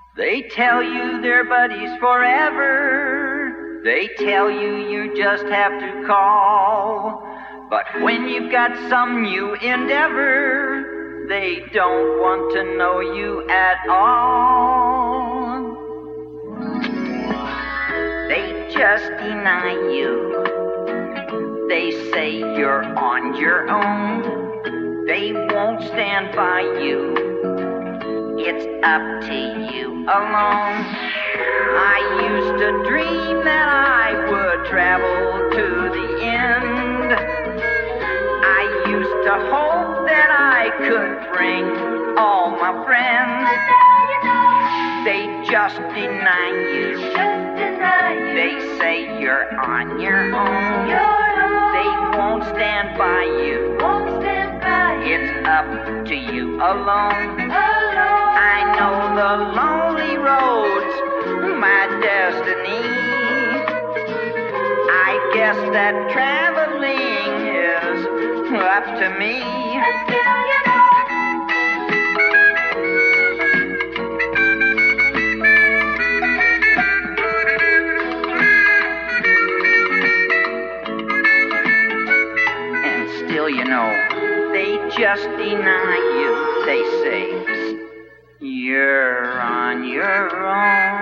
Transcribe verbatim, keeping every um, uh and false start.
They tell you they're buddies forever. They tell you you just have to call. But when you've got some new endeavor, they don't want to know you at all. They just deny you. They say you're on your own. They won't stand by you. It's up to you alone. I used to dream that I would travel to the end. I used to hope that I could bring all my friends. They just deny you. They say you're on your own. They won't stand by you. It's up to you alone. I know the lonely road's my destiny. I guess that traveling is up to me. And still, you know, they just deny you. They say, you're on your own.